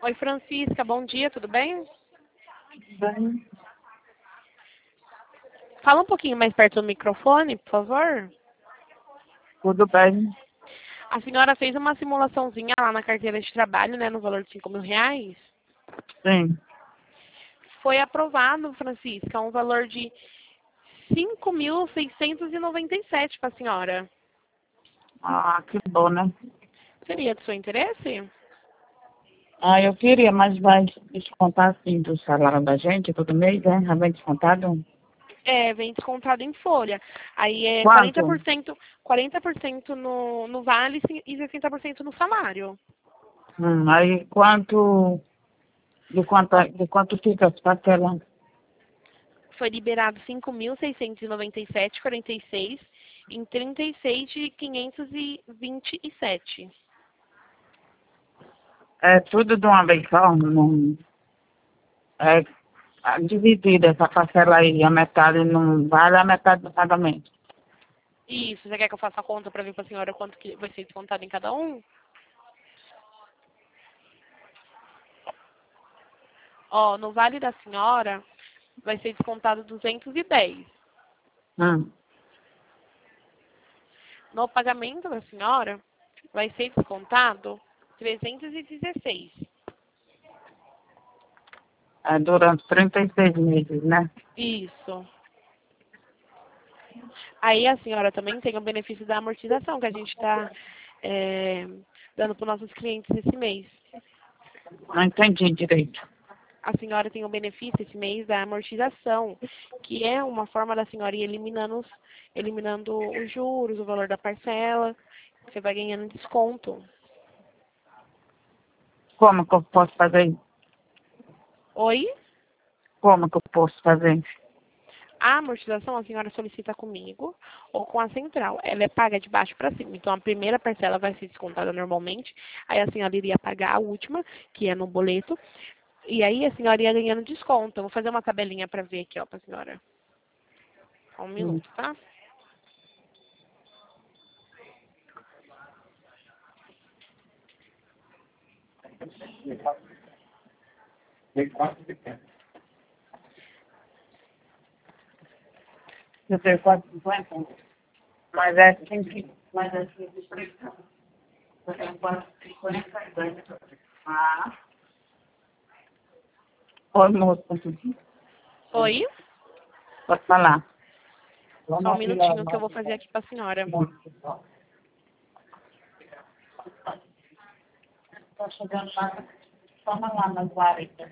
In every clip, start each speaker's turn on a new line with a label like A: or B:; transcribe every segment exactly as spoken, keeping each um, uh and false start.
A: Oi, Francisca, bom dia, tudo bem?
B: Bem,
A: Fala um pouquinho mais perto do microfone, por favor.
B: tudo bem.
A: A senhora fez uma simulaçãozinha lá na carteira de trabalho, né, no valor de cinco mil reais.
B: Sim.
A: Foi aprovado, Francisca, um valor de cinco mil seiscentos e noventa e sete para a senhora.
B: Ah, que bom, né?
A: Seria do seu interesse?
B: Ah, eu queria, mas vai descontar assim do salário da gente todo mês, né? Já vem descontado?
A: É, vem descontado em folha. Aí é quarenta por
B: Quanto?
A: cento, quarenta por cento no, no vale e sessenta por cento no salário.
B: Hum, aí quanto, de quanto, de quanto fica as parcelas?
A: Foi liberado cinco mil seiscentos e noventa e sete vírgula quarenta e seis em trinta e seis de quinhentos e vinte e sete.
B: É tudo de uma vez só? Não, é é dividida essa parcela aí, a metade não vale a metade do pagamento.
A: Isso, você quer que eu faça a conta para ver para a senhora quanto que vai ser descontado em cada um? Ó, no vale da senhora vai ser descontado duzentos e dez.
B: Hum.
A: No pagamento da senhora vai ser descontado trezentos e dezesseis.
B: É durante trinta e seis meses, né?
A: Isso. Aí a senhora também tem o benefício da amortização que a gente está é, dando para os nossos clientes esse mês.
B: Não entendi direito.
A: A senhora tem o benefício esse mês da amortização, que é uma forma da senhora ir eliminando os, eliminando os juros, o valor da parcela. Você vai ganhando desconto.
B: Como que eu posso fazer isso?
A: Oi?
B: Como que eu posso fazer isso?
A: A amortização a senhora solicita comigo ou com a central. Ela é paga de baixo para cima. Então a primeira parcela vai ser descontada normalmente. Aí a senhora iria pagar a última, que é no boleto. E aí a senhora ia ganhando desconto. Eu vou fazer uma tabelinha para ver aqui, ó, para a senhora. Só um
B: Hum.
A: minuto, tá?
B: Eu tenho quatro cinquenta. Mas é cinco, mas é cinco e trinta. Eu tenho quatro cinquenta e dois. Ah. Oi, moço.
A: Oi?
B: Pode falar.
A: Só um
B: Vamos tirar
A: minutinho que eu vou fazer aqui para a senhora.
B: Tá chegando lá. Toma lá na guarita.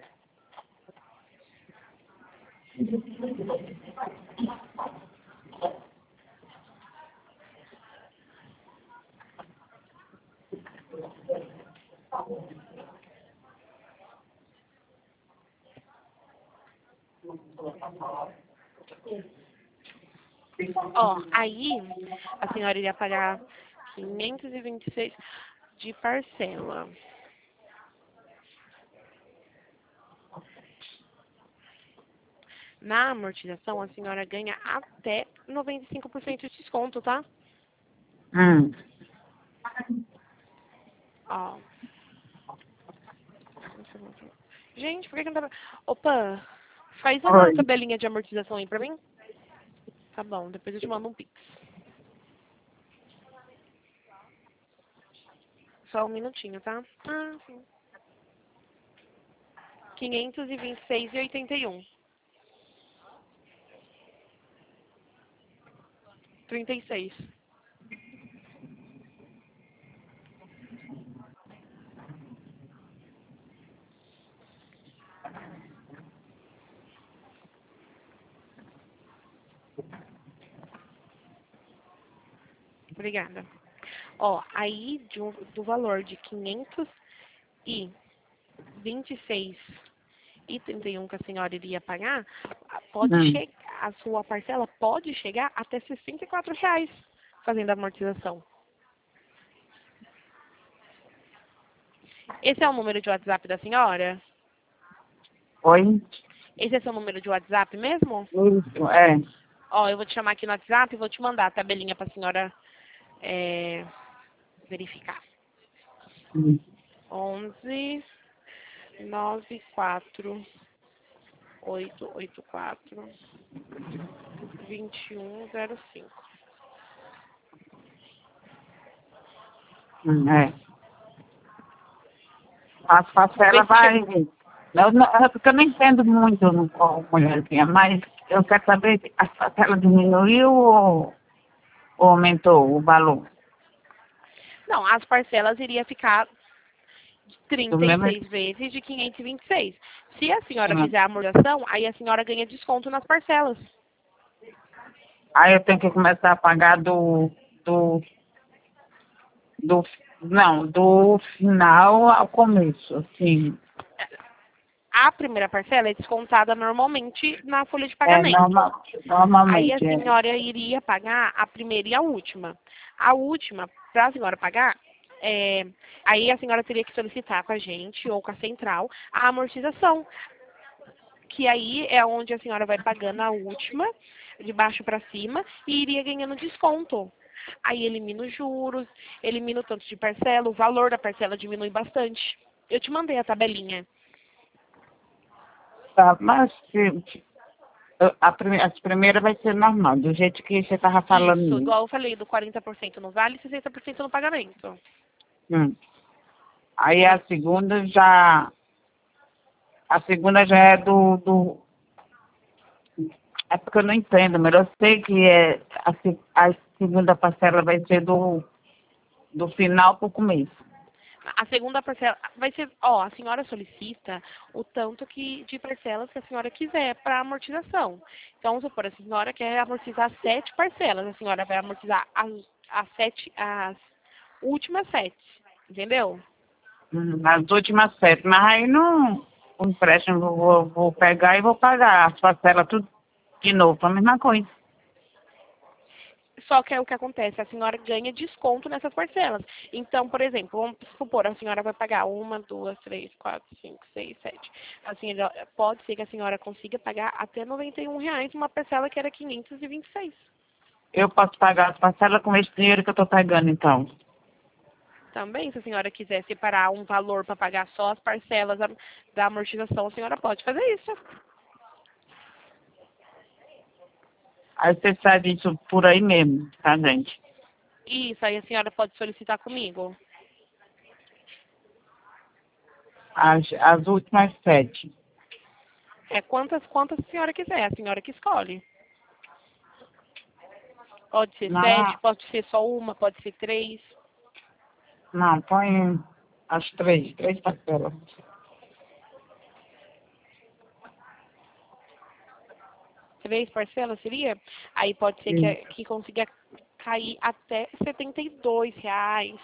A: Ó, aí a senhora iria pagar quinhentos e vinte e seis de parcela. Na amortização, a senhora ganha até noventa e cinco por cento de desconto, tá?
B: Hum.
A: Ó. Gente, por que que não tá... Opa, faz uma
B: Oi.
A: tabelinha de amortização aí pra mim. Tá bom, depois eu te mando um pix. Só um minutinho, tá? Ah, sim. quinhentos e vinte e seis e oitenta e um. trinta e seis. Obrigada. Ó, aí de um- do valor de quinhentos e vinte e seis e trinta e um que a senhora iria pagar, pode
B: Hum.
A: chegar, a sua parcela pode chegar até sessenta e quatro reais fazendo a amortização. Esse é o número de WhatsApp da senhora?
B: Oi.
A: Esse é seu número de WhatsApp mesmo?
B: Isso, é.
A: Ó, eu vou te chamar aqui no WhatsApp e vou te mandar a tabelinha para a senhora é, verificar.
B: Hum.
A: onze nove quatro oito oito quatro vinte e um zero cinco.
B: Hum, é. As parcelas
A: Vê se
B: vai...
A: chegou.
B: Eu, não, é porque eu não entendo muito no qual mulherzinha, mas eu quero saber se as parcelas diminuiu ou, ou aumentou o valor
A: Não, as parcelas iria ficar
B: do
A: trinta e
B: mesmo.
A: seis vezes de quinhentos e vinte e seis. Se a senhora
B: Sim.
A: fizer a amortização, aí a senhora ganha desconto nas parcelas.
B: Aí eu tenho que começar a pagar do, do, do, não, do final ao começo, assim.
A: A primeira parcela é descontada normalmente na folha de
B: É,
A: pagamento.
B: normal,
A: Aí a
B: normalmente, é.
A: senhora iria pagar a primeira e a última. A última, para a senhora pagar, é, aí a senhora teria que solicitar com a gente ou com a central a amortização, que aí é onde a senhora vai pagando a última, de baixo para cima, e iria ganhando desconto. Aí elimina os juros, elimina o tanto de parcela, o valor da parcela diminui bastante. Eu te mandei a tabelinha.
B: Tá, mas se- a, prime- as primeiras vai ser normal, do jeito que você estava falando
A: Isso,
B: mesmo.
A: igual eu falei, do quarenta por cento no vale e sessenta por cento no pagamento.
B: Hum. Aí a segunda já, a segunda já é do, do, é porque eu não entendo, mas eu sei que é, a, se- a segunda parcela vai ser do, do final para o começo.
A: A segunda parcela vai ser, ó, a senhora solicita o tanto que de parcelas que a senhora quiser para amortização. Então, vamos supor, a senhora quer amortizar sete parcelas, a senhora vai amortizar as, as sete, as últimas sete, entendeu?
B: Hum, As últimas sete, mas aí não, o empréstimo eu vou, vou pegar e vou pagar as parcelas tudo de novo, a mesma coisa.
A: Só que é o que acontece, a senhora ganha desconto nessas parcelas. Então, por exemplo, vamos supor, a senhora vai pagar uma, duas, três, quatro, cinco, seis, sete. Assim, pode ser que a senhora consiga pagar até noventa e um reais uma parcela que era quinhentos e vinte e seis.
B: Eu posso pagar as parcelas com esse dinheiro que eu estou pegando, então.
A: Também, se a senhora quiser separar um valor para pagar só as parcelas da da amortização, a senhora pode fazer isso.
B: Aí você faz isso por aí mesmo, tá, gente?
A: Isso, aí a senhora pode solicitar comigo.
B: As, as últimas sete.
A: É quantas, quantas a senhora quiser, a senhora que escolhe. Pode ser sete,
B: Não,
A: pode ser só uma, pode ser três.
B: não, põe as três, três parcelas.
A: Três parcelas seria? Aí pode ser que,
B: Sim.
A: que consiga cair até setenta e dois reais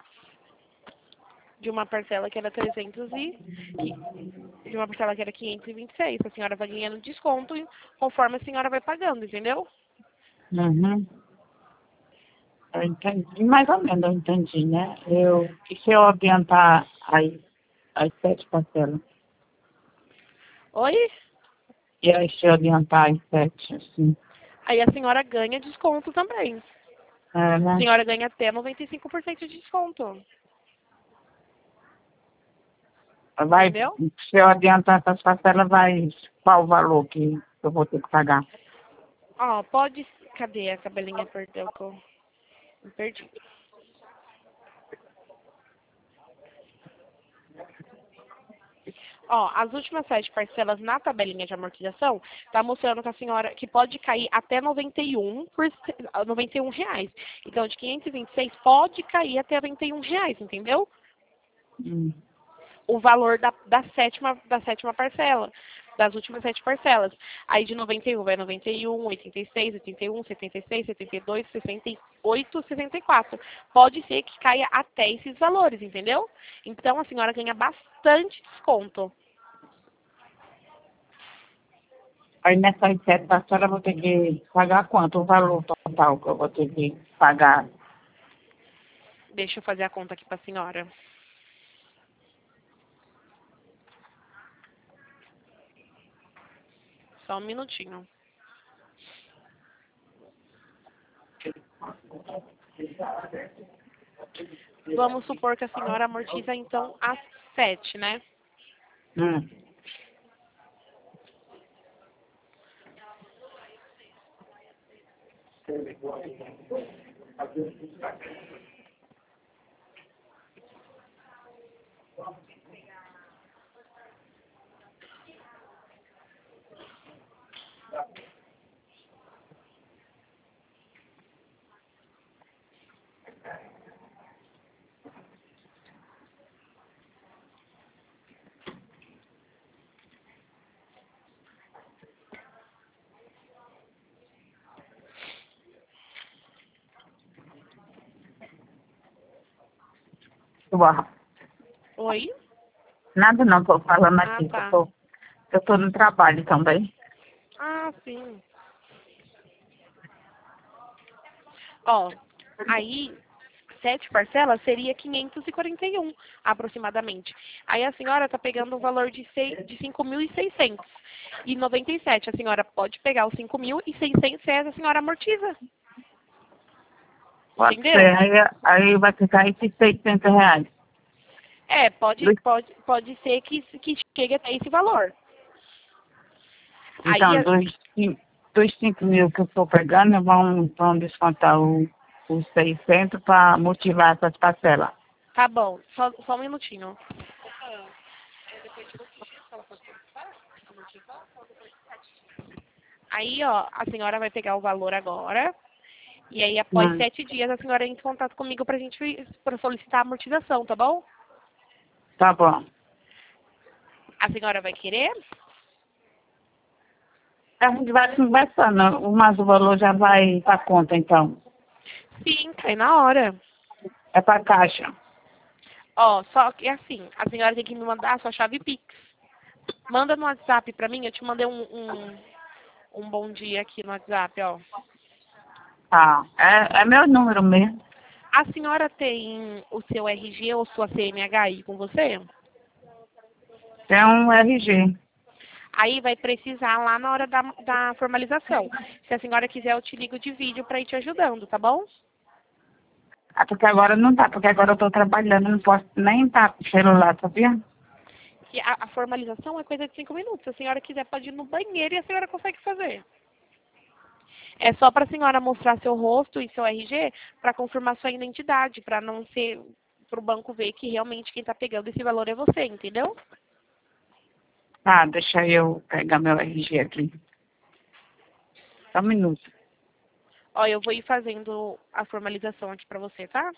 A: de uma parcela que era trezentos e que- de uma parcela que era quinhentos e vinte e seis. A senhora vai ganhando desconto conforme a senhora vai pagando, entendeu?
B: Uhum. Eu entendi, mais ou menos eu entendi, né? Eu, e se eu adiantar as, as sete parcelas?
A: Oi?
B: E aí se eu adiantar as sete, assim?
A: Aí a senhora ganha desconto também.
B: É,
A: A
B: né?
A: senhora ganha até noventa e cinco por cento de desconto.
B: Vai,
A: Entendeu?
B: se eu adiantar essas parcelas, vai qual o valor que eu vou ter que pagar?
A: Ó, pode. Cadê a cabelinha? Perdeu que eu me perdi. Ó, as últimas sete parcelas na tabelinha de amortização tá mostrando que a senhora que pode cair até noventa e um por cento, noventa e um reais. Então, de quinhentos e vinte e seis pode cair até noventa e um reais, entendeu?
B: Hum.
A: O valor da, da sétima da sétima parcela, das últimas sete parcelas. Aí de noventa e um vai noventa e um, oitenta e seis, oitenta e um, setenta e seis, setenta e dois, sessenta e oito, sessenta e quatro. Pode ser que caia até esses valores, entendeu? Então a senhora ganha bastante desconto.
B: Aí nessas sete parcelas eu vou ter que pagar quanto? O valor total que eu vou ter que pagar?
A: Deixa eu fazer a conta aqui para a senhora. Só um minutinho. Vamos supor que a senhora amortiza então as sete, né?
B: Hum. Uau.
A: Oi?
B: Nada não, tô falando
A: Ah,
B: aqui, que eu
A: tá.
B: tô, que eu tô no trabalho também.
A: Ah, sim. Ó, aí, sete parcelas seria quinhentos e quarenta e um, aproximadamente. Aí a senhora está pegando um valor de, sei- de cinco mil e seiscentos e noventa e sete. A senhora pode pegar os cinco mil e seiscentos reais, a senhora amortiza.
B: Pode
A: Entendeu?
B: ser, aí, aí vai ficar esses seiscentos reais.
A: É, pode,
B: Dos-
A: pode, pode ser que, que chegue até esse valor. Aí,
B: Então,
A: a-
B: dos, cin- dos cinco mil que eu estou pegando, vão, vão descontar o, os seiscentos para motivar essas parcelas.
A: tá bom, só, só um minutinho. Aí, ó, a senhora vai pegar o valor agora. E aí, após
B: Hum,
A: sete dias, a senhora entra em contato comigo pra gente pra solicitar a amortização, tá bom?
B: tá bom.
A: A senhora vai querer?
B: A gente vai conversando, mas o valor já vai para conta, então.
A: Sim, cai na hora.
B: É para caixa.
A: Ó, só que assim, a senhora tem que me mandar a sua chave Pix. Manda no WhatsApp pra mim, eu te mandei um, um, um bom dia aqui no WhatsApp, ó.
B: Tá, é, é meu número mesmo.
A: A senhora tem o seu R G ou sua C N H aí com você?
B: Tem um R G.
A: Aí vai precisar lá na hora da, da formalização. Se a senhora quiser, eu te ligo de vídeo pra ir te ajudando, tá bom?
B: Ah, porque agora não dá, porque agora eu estou trabalhando, não posso nem estar com o celular, sabia?
A: Que a, a formalização é coisa de cinco minutos. Se a senhora quiser, pode ir no banheiro e a senhora consegue fazer. É só para a senhora mostrar seu rosto e seu R G para confirmar sua identidade, para não ser para o banco ver que realmente quem está pegando esse valor é você, entendeu?
B: Tá, deixa eu pegar meu R G aqui. Só um minuto.
A: Ó, eu vou ir fazendo a formalização aqui para você, tá?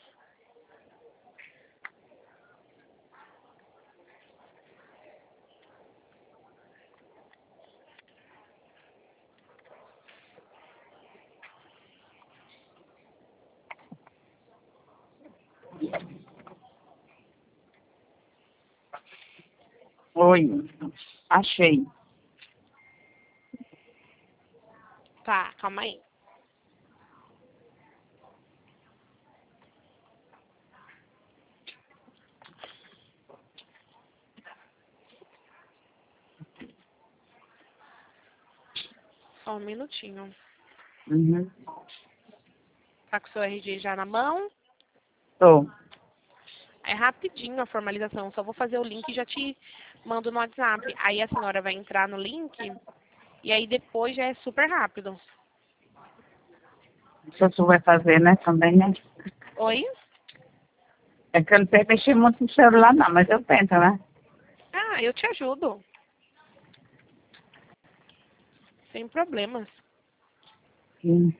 B: Oi, achei.
A: Tá, calma aí. Só um minutinho.
B: Uhum.
A: Tá com o seu R G já na mão?
B: Tô.
A: É rapidinho a formalização. Só vou fazer o link e já te mando no WhatsApp. Aí a senhora vai entrar no link e aí depois já é super rápido.
B: Se você vai fazer, né, também, né?
A: Oi?
B: É que eu não sei mexer muito no celular, não, mas eu tento, né?
A: Ah, eu te ajudo. Sem problemas.
B: Hum.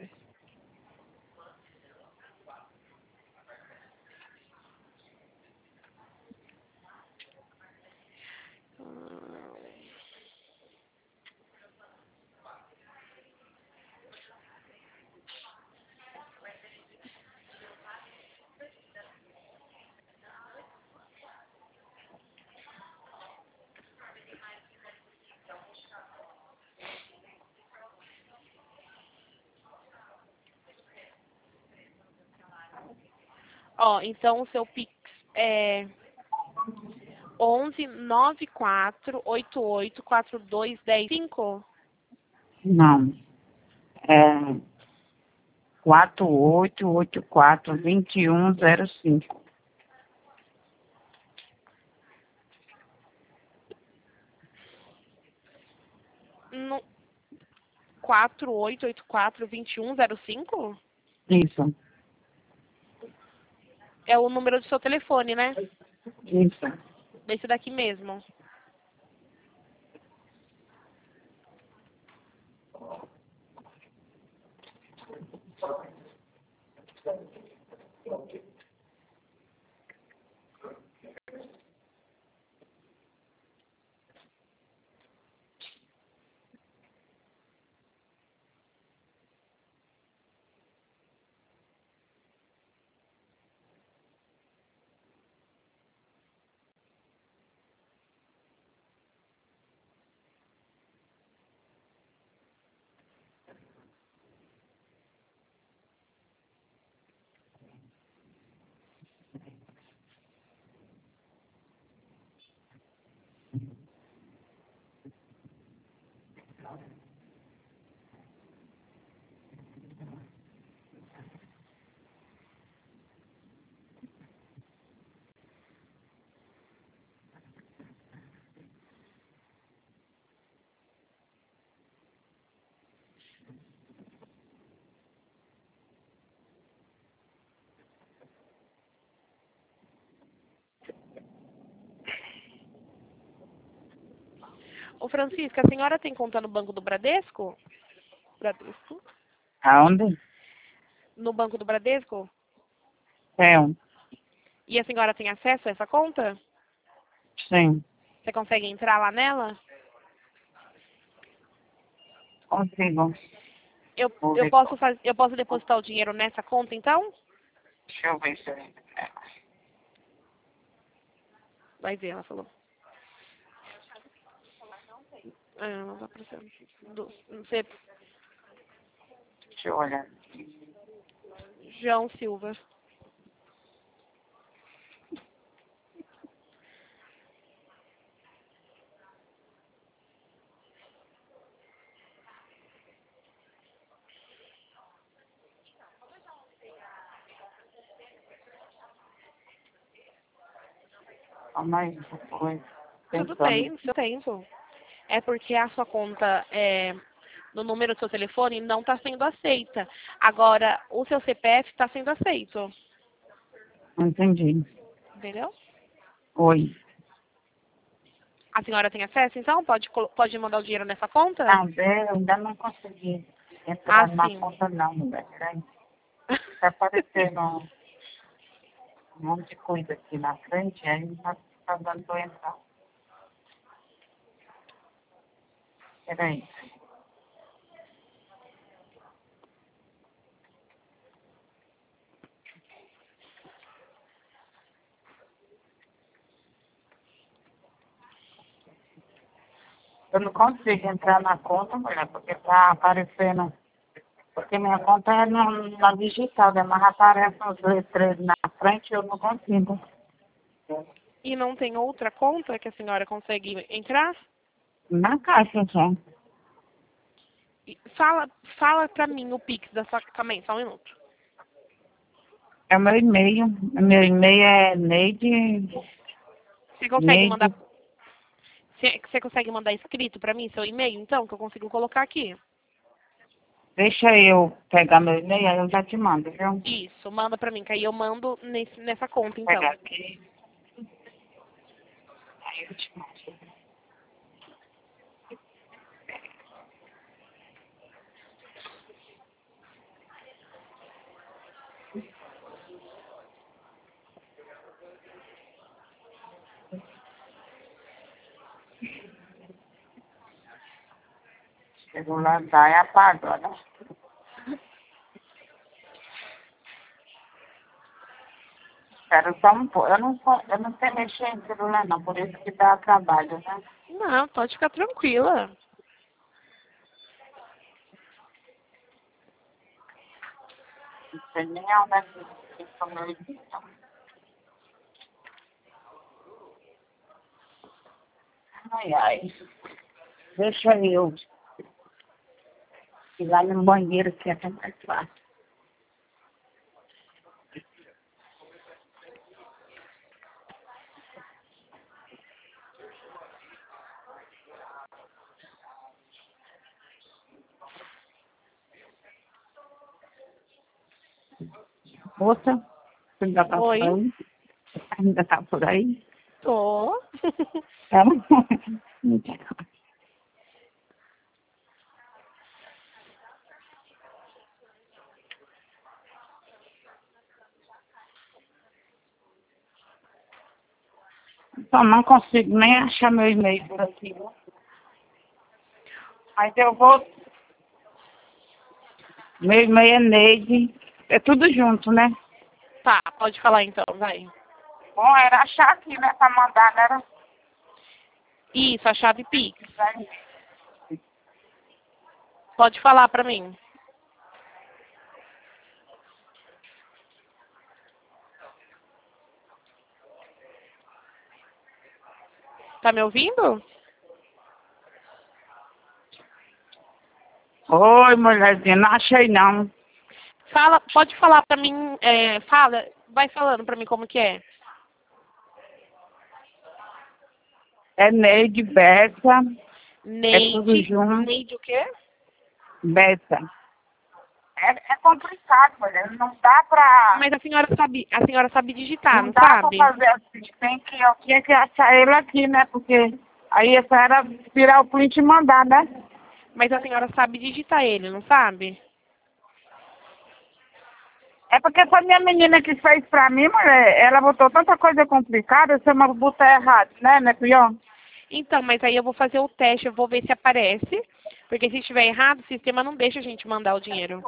A: Ó, então o seu Pix é onze nove quatro oito oito quatro dois um zero cinco.
B: Não. É quatro oito oito quatro, dois um zero cinco.
A: No quatro oito oito quatro, dois um zero cinco?
B: Isso,
A: É o número do seu telefone, né?
B: isso.
A: Desse daqui mesmo. Ô, Francisca, a senhora tem conta no Banco do Bradesco? Bradesco?
B: Aonde?
A: No Banco do Bradesco?
B: Tenho.
A: E a senhora tem acesso a essa conta?
B: Sim,
A: Você consegue entrar lá nela?
B: consigo.
A: Eu,
B: Vou
A: eu,
B: ver.
A: posso faz, eu posso depositar o dinheiro nessa conta, então?
B: Deixa eu ver se eu...
A: Vai ver, ela falou. Ah, não tá aparecendo. Do, você,
B: Deixa eu olhar.
A: João Silva.
B: Calma aí, foi.
A: Tudo
B: Pensando.
A: bem, seu tempo. É porque a sua conta é, no número do seu telefone não está sendo aceita. Agora, o seu C P F está sendo aceito.
B: Entendi.
A: Entendeu?
B: Oi.
A: A senhora tem acesso, então? Pode, colo- pode mandar o dinheiro nessa conta?
B: Não, eu ainda não consegui
A: Ah,
B: entrar na
A: sim.
B: conta não, mulher. Peraí. Tá aparecendo um monte de coisa aqui na frente, aí não tá, tá dando pra eu entrar. Peraí. Eu não consigo entrar na conta, mulher, porque tá aparecendo. Porque minha conta é na, na digital, né? Mas aparece os letreiros na frente, eu não consigo.
A: E não tem outra conta que a senhora consegue entrar?
B: Na caixa só.
A: E Fala, fala pra mim o Pix da sua... Calma aí, só um minuto.
B: É o meu e-mail. Meu e-mail é Neide.
A: Você consegue mandar...
B: Neide.
A: Você você consegue mandar escrito pra mim seu e-mail, então? Que eu consigo colocar aqui.
B: Deixa eu pegar meu e-mail, aí eu já te mando, viu?
A: Isso, manda pra mim, que aí eu mando nesse, nessa conta,
B: Vou
A: então.
B: pegar aqui. Aí eu te mando. Celular tá e apaga, né? Espera só um pouco. Eu não, po- eu não sei mexer em celular, não. Por isso que dá trabalho, né?
A: Não, pode ficar tranquila.
B: Não sei nem onde é que fica o meu e-mail. Ai, ai. Deixa eu ir lá no banheiro, que é até mais fácil. Moça, você ainda tá
A: Oi.
B: por aí? Ainda tá por aí?
A: Tô.
B: Ela... Então, não consigo nem achar meu e-mail por aqui. Mas eu vou... Meu e-mail é Neide. É tudo junto, né?
A: Tá, pode falar então, vai.
B: Bom, era achar aqui, né? Pra mandar, né? Era...
A: Isso, a chave Pix. Pode falar pra mim. Tá me ouvindo?
B: Oi, mulherzinha. Não achei, não.
A: Fala, pode falar pra mim, é, fala, vai falando pra mim como que é.
B: É Neide Bessa. É tudo
A: Neide,
B: junto.
A: Neide o quê?
B: Bessa. É, é complicado, mulher. Não dá pra...
A: Mas a senhora sabe, a senhora sabe digitar,
B: Não
A: não
B: dá pra
A: sabe?
B: fazer assim. Tem que... Eu tinha que achar ele aqui, né? Porque aí essa era tirar o print e mandar, né?
A: Mas a senhora sabe digitar ele, não sabe?
B: É porque foi minha menina que fez pra mim, mulher. Ela botou tanta coisa complicada, você me botou errado, né, né, pior?
A: Então, mas aí eu vou fazer o teste, eu vou ver se aparece. Porque se estiver errado, o sistema não deixa a gente mandar o dinheiro.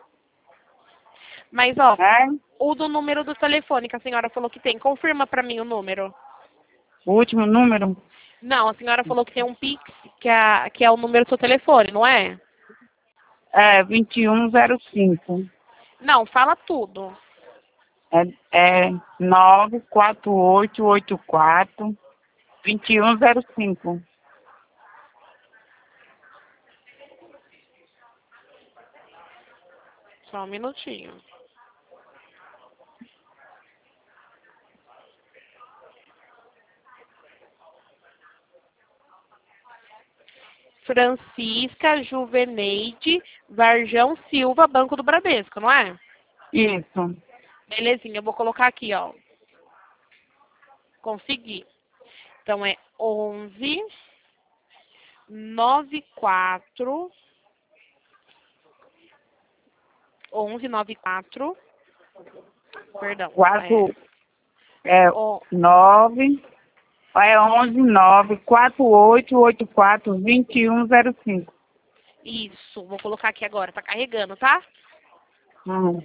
A: Mas, ó,
B: É?
A: o do número do telefone que a senhora falou que tem, confirma pra mim o número.
B: O último número
A: Não, a senhora falou que tem um Pix, que é, que é o número do seu telefone, não é?
B: é vinte e um zero cinco.
A: Não, fala tudo.
B: É, é nove quatro oito oito quatro vinte e um zero cinco.
A: Só um minutinho. Francisca Juveneide Varjão Silva, Banco do Bradesco, não é?
B: Isso.
A: Belezinha, eu vou colocar aqui, ó. Consegui. Então é onze nove quatro onze nove quatro, perdão,
B: Quatro,
A: é,
B: é
A: o,
B: nove, é onze nove quatro oito oito quatro vinte e um zero cinco.
A: isso, vou colocar aqui agora, tá carregando, tá?
B: Hum.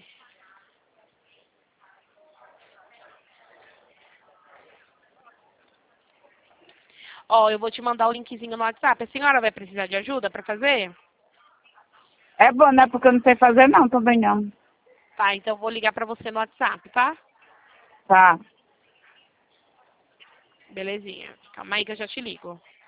A: Ó, eu vou te mandar o linkzinho no WhatsApp. A senhora vai precisar de ajuda pra fazer?
B: É bom, né? Porque eu não sei fazer não, também não.
A: Tá, então eu vou ligar pra você no WhatsApp, tá?
B: Tá.
A: Belezinha. Calma aí que eu já te ligo.